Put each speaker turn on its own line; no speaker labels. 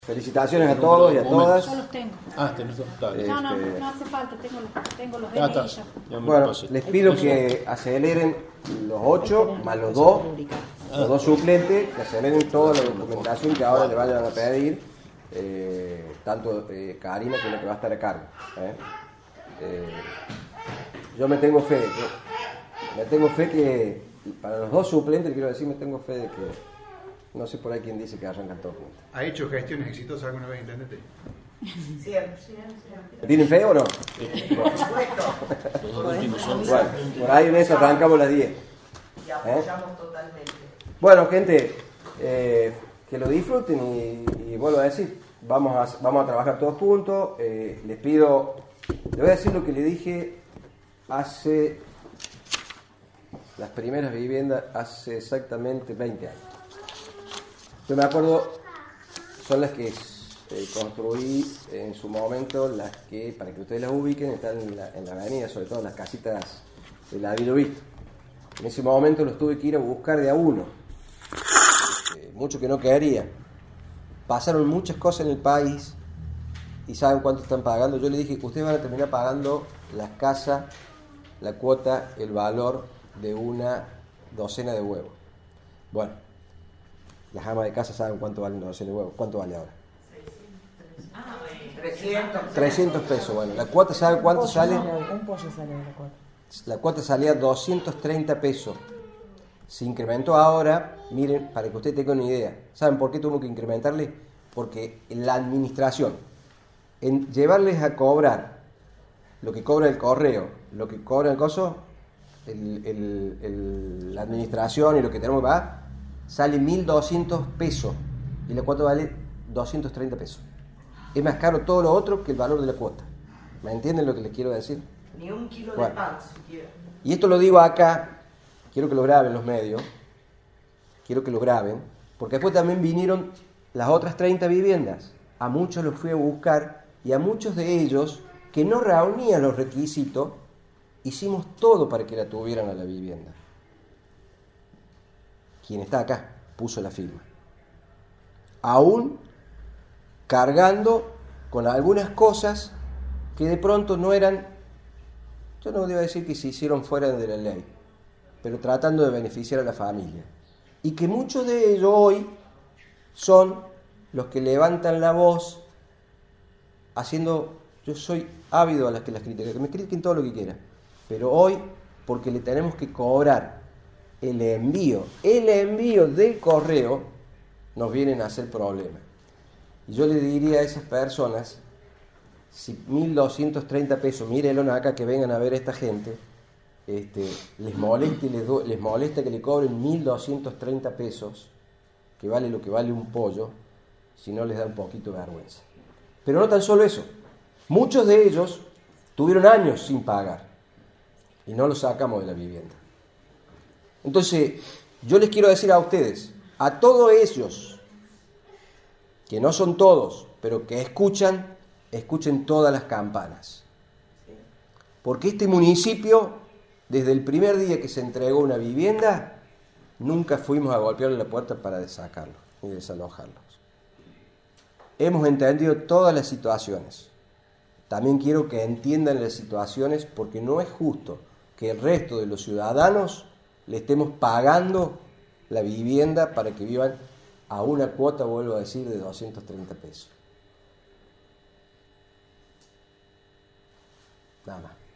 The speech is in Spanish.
Felicitaciones a todos y a todas.
Yo los tengo.
Tenés dos. Dale.
No hace falta, tengo los DNI ya.
Bueno, les pido que aceleren los 8 más los 2 suplentes, que aceleren toda la documentación que ahora le vayan a pedir, tanto Karina que es la que va a estar a cargo. Yo me tengo fe que para los 2 suplentes, quiero decir, me tengo fe de que no sé por ahí quién dice que arrancan todos juntos.
¿Ha hecho gestiones exitosas alguna vez, intendente?
Siempre.
¿Tienen fe o no?
Por supuesto.
Bueno, por ahí en eso arrancamos las 10.
Y apoyamos totalmente.
Bueno, gente, que lo disfruten y vuelvo a decir, vamos a trabajar todos juntos. Les pido, le voy a decir lo que le dije hace las primeras viviendas, hace exactamente 20 años. Yo me acuerdo, son las que construí en su momento, las que, para que ustedes las ubiquen, están en la avenida, sobre todo las casitas de ladrillo visto. En ese momento los tuve que ir a buscar de a uno, mucho que no quería. Pasaron muchas cosas en el país y saben cuánto están pagando. Yo les dije que ustedes van a terminar pagando las casas, la cuota, el valor de una docena de huevos. Bueno, las amas de casa saben cuánto vale una docena de huevos. ¿Cuánto vale ahora? 300 pesos. Bueno, la cuota, ¿saben cuánto sale?
Un pollo sale de la cuota.
La cuota salía 230 pesos. Se incrementó ahora, miren, para que ustedes tengan una idea. ¿Saben por qué tuvo que incrementarle? Porque la administración, en llevarles a cobrar lo que cobra el correo, lo que cobra el coso, la administración y lo que tenemos que pagar, sale 1.200 pesos y la cuota vale 230 pesos. Es más caro todo lo otro que el valor de la cuota. ¿Me entienden lo que les quiero decir?
Ni un kilo de pan siquiera.
Y esto lo digo acá, quiero que lo graben los medios, quiero que lo graben, porque después también vinieron las otras 30 viviendas. A muchos los fui a buscar y a muchos de ellos que no reunían los requisitos, hicimos todo para que la tuvieran a la vivienda. Quien está acá puso la firma. Aún cargando con algunas cosas que de pronto no eran, yo no debo decir que se hicieron fuera de la ley, pero tratando de beneficiar a la familia. Y que muchos de ellos hoy son los que levantan la voz haciendo, yo soy ávido a las que las critican, que me critiquen todo lo que quieran, pero hoy, porque le tenemos que cobrar el envío del correo, nos vienen a hacer problemas. Y yo le diría a esas personas, si 1.230 pesos, mírenlo acá que vengan a ver a esta gente, les molesta que le cobren 1.230 pesos, que vale lo que vale un pollo, si no les da un poquito de vergüenza. Pero no tan solo eso, muchos de ellos tuvieron años sin pagar y no los sacamos de la vivienda. Entonces, yo les quiero decir a ustedes, a todos ellos, que no son todos, pero que escuchen todas las campanas. Porque este municipio, desde el primer día que se entregó una vivienda, nunca fuimos a golpearle la puerta para sacarlos ni desalojarlos. Hemos entendido todas las situaciones. También quiero que entiendan las situaciones porque no es justo que el resto de los ciudadanos le estemos pagando la vivienda para que vivan a una cuota, vuelvo a decir, de 230 pesos. Nada más.